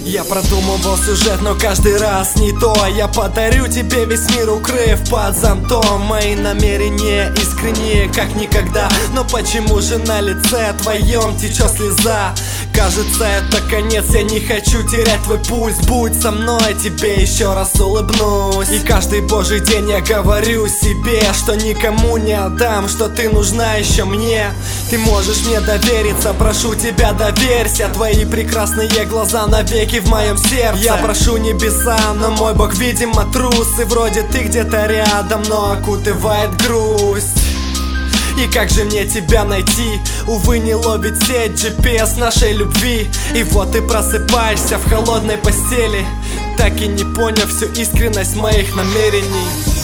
Я продумывал сюжет, но каждый раз не то. Я подарю тебе весь мир, укрыв под зонтом. Мои намерения искренние, как никогда. Но почему же на лице твоем течет слеза? Кажется, это конец, я не хочу терять твой пульс. Будь со мной, тебе еще раз улыбнусь. И каждый божий день я говорю себе, что никому не отдам, что ты нужна еще мне. Ты можешь мне довериться, прошу тебя, доверься. Твои прекрасные глаза навеки в моем сердце. Я прошу небеса, но мой Бог, видимо, трус. И вроде ты где-то рядом, но окутывает грусть. И как же мне тебя найти? Увы, не ловит сеть GPS нашей любви. И вот ты просыпаешься в холодной постели, так и не поняв всю искренность моих намерений.